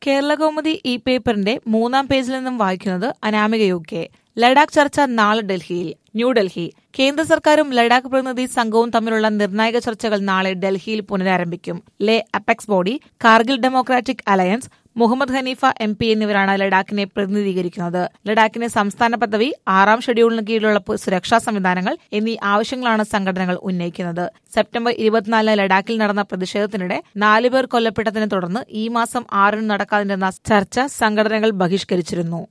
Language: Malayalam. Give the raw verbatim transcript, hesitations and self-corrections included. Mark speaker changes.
Speaker 1: കേരളകൗമുദി ഈ പേപ്പറിന്റെ മൂന്നാം പേജിൽ നിന്നും വായിക്കുന്നത് അനാമിക യു കെ. ലഡാക്ക് ചർച്ച നാളെ ഡൽഹിയിൽ. ന്യൂഡൽഹി. കേന്ദ്ര സർക്കാരും ലഡാക്ക് പ്രതിനിധി സംഘവും തമ്മിലുള്ള നിർണായക ചർച്ചകൾ നാളെ ഡൽഹിയിൽ പുനരാരംഭിക്കും. Leh apex body, Kargil democratic alliance, Muhammad Haneefa M P എന്നിവരാണ് ലഡാക്കിനെ പ്രതിനിധീകരിക്കുന്നത്. ലഡാക്കിന്റെ സംസ്ഥാന പദവി, ആറാം ഷെഡ്യൂളിന് കീഴിലുള്ള സുരക്ഷാ സംവിധാനങ്ങൾ എന്നീ ആവശ്യങ്ങളാണ് സംഘടനകൾ ഉന്നയിക്കുന്നത്. സെപ്റ്റംബർ ഇരുപത്തിനാലിന് ലഡാക്കിൽ നടന്ന പ്രതിഷേധത്തിനിടെ നാലുപേർ കൊല്ലപ്പെട്ടതിനെ തുടർന്ന് ഈ മാസം ആറിന് നടക്കാതിരുന്ന ചർച്ച സംഘടനകൾ ബഹിഷ്കരിച്ചിരുന്നു.